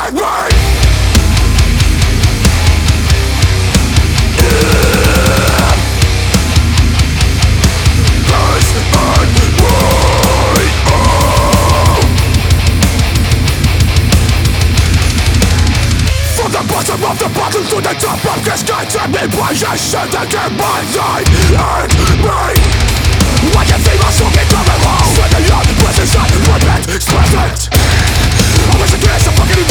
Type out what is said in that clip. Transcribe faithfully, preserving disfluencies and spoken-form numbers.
with me. From the bottom of the bottle to the top of the sky, take me by your shirt and get my life and me. I can feel my soul get coming home. Sweating out, breath inside, repent, it's perfect. I wish I could have some fucking